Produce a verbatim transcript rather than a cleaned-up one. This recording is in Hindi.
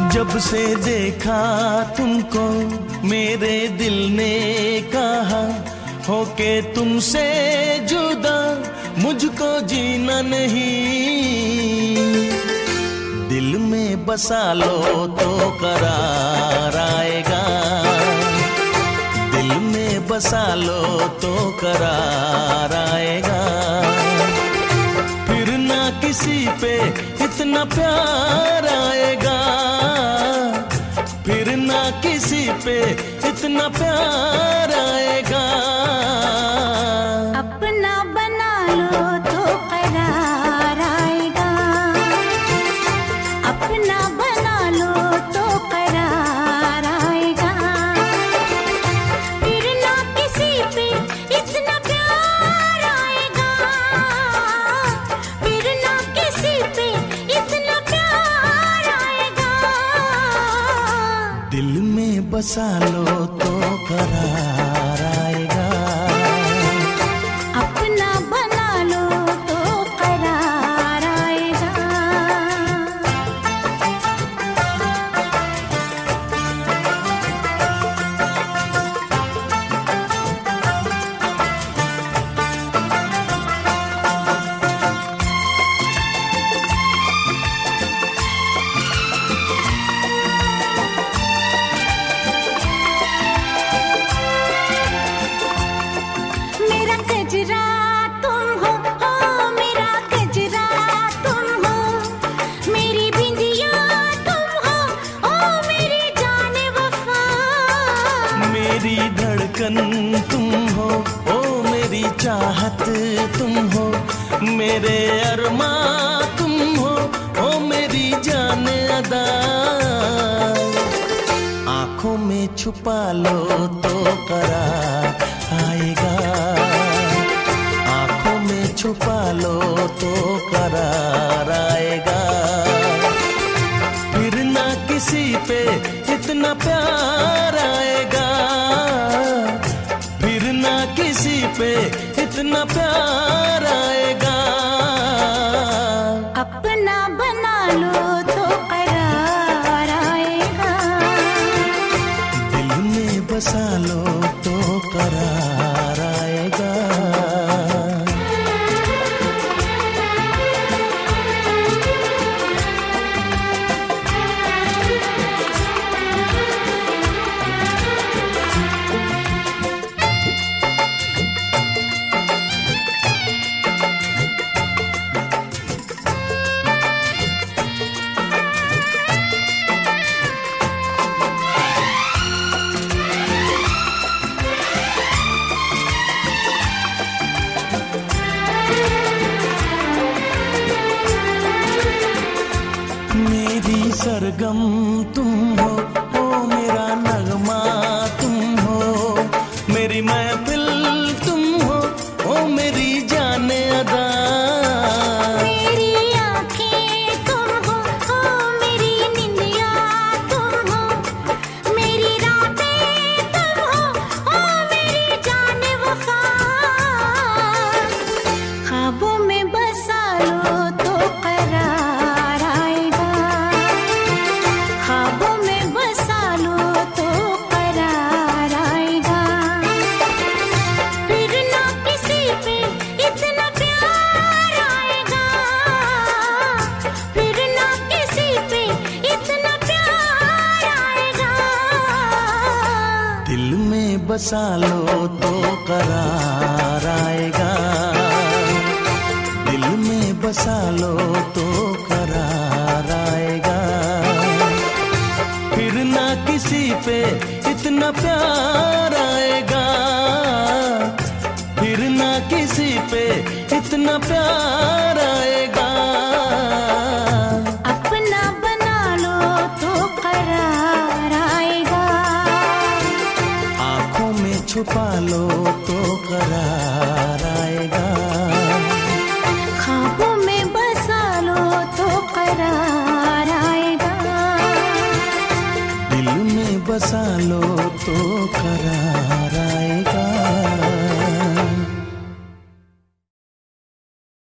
जब से देखा तुमको मेरे दिल ने कहा होके तुमसे जुदा मुझको जीना नहीं। दिल में बसा लो तो करार आएगा, दिल में बसा लो तो करार आएगा। फिर ना किसी पे इतना प्यार आएगा, फिर ना किसी पे इतना प्यार आएगा। अपना बना लो तो करार आएगा, अपना बना लो तो करार आएगा। फिर ना किसी पे इतना प्यार आएगा, फिर ना किसी पे इतना प्यार आएगा। दिल में बसा लो तो करार आएगा, अपना बना लो तो करार आएगा। मेरा गजरा तुम हो, हो मेरा गजरा तुम हो, मेरी बिंदिया तुम हो, ओ मेरी जाने वफा। मेरी धड़कन तुम हो, ओ मेरी चाहत तुम हो, मेरे अरमा तुम हो, ओ मेरी जान अदा। आंखों में छुपा लो तो करार आएगा, आंखों में छुपा लो तो करार आएगा। फिर ना किसी पे इतना प्यार आएगा, फिर ना किसी पे इतना प्यार आएगा। अपना बना लो तो करार आएगा, दिल में बसा लो तो करार आएगा। मेरी सरगम तुम हो, ओ मेरा नगमा तुम हो, मेरी महफिल तुम हो, ओ मेरी जाने अदा। मेरी आँखें तुम हो, ओ मेरी निंदिया तुम हो, मेरी रातें तुम हो, ओ मेरी जाने वफा। ख्वाबों में बसा लो तो करार आएगा, ख्वाबों में बसा लो तो करार आएगा। फिर ना किसी पे इतना प्यार आएगा, फिर ना किसी पे इतना प्यार आएगा। दिल में बसा लो तो करार आएगा, दिल में बसा लो तो करार आएगा। फिर ना किसी पे इतना प्यार आएगा, फिर ना किसी पे इतना प्यार आएगा। अपना बना लो तो करार आएगा, आंखों में छुपा लो तो करार आएगा, ख्वाबों में बसा लो तो करार आएगा। दिल में बसा लो तो करार